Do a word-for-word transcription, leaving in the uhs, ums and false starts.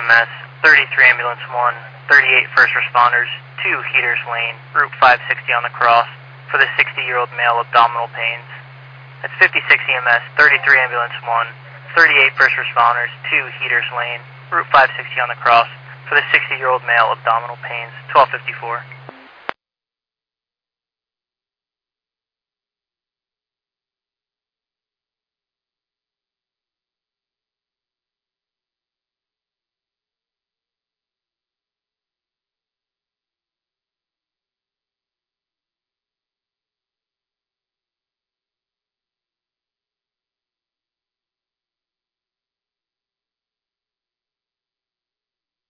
M S, thirty-three Ambulance one, thirty-eight First Responders, two Heaters Lane, Route five sixty on the cross, for the sixty-year-old male abdominal pains. That's fifty-six E M S, thirty-three Ambulance one, thirty-eight First Responders, two Heaters Lane, Route five sixty on the cross, for the sixty-year-old male abdominal pains, twelve fifty-four.